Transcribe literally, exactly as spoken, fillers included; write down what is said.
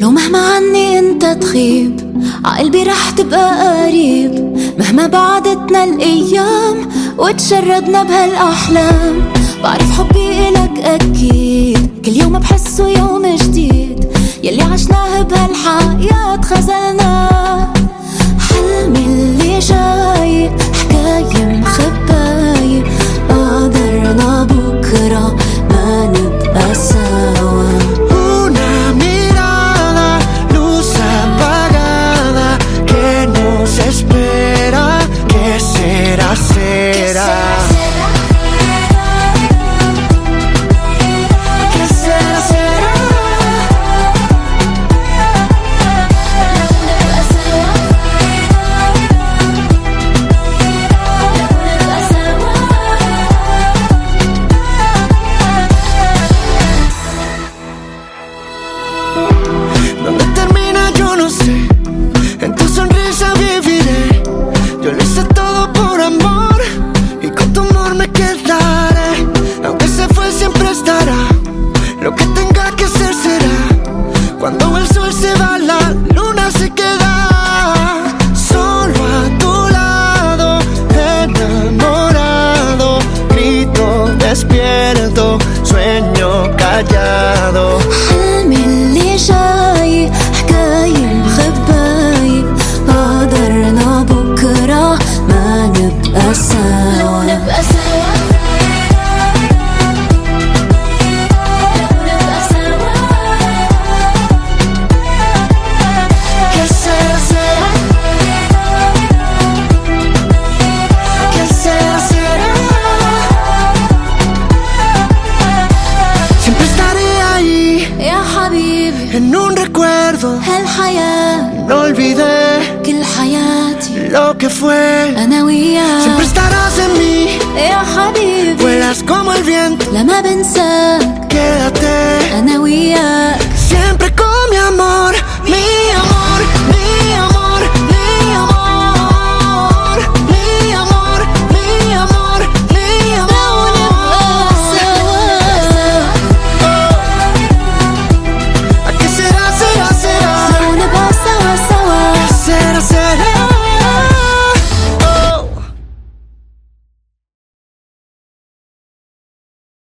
لو مهما عني انت تغيب عقلبي رح تبقى قريب، مهما بعدتنا الايام وتشردنا بهالاحلام. بعرف حبي الك اكيد، كل يوم بحسه يوم جديد، يلي عشناه بهالحياة خزلناه. حلمي اللي جاي حكاية مخباية، قدرنا بكرة ما نبقى سوا. Una mirada, luz apagada, que nos espera, que será, será. ¿Dónde termina? Yo no sé. En tu sonrisa viviré. Yo lo hice todo por amor y con tu amor me quedaré. Aunque se fue siempre estará. Lo que tenga que ser será. Cuando el sol se va la luna se queda. Solo a tu lado, enamorado, grito despierto, sueño callado. حلمي اللي جاي حكاية مخباية، قدرنا بكرة ما نبقى سوا. نبقى سوا، نبقى سوا. Que será, será. Que será, será. Siempre estaré ahí يا حبيبي en un recuerdo. هالحياة No olvidé كل حياتي lo que fue. أنا وياك. Siempre estarás en mí. يا حبيبي Vuelas como el viento. لما بنساك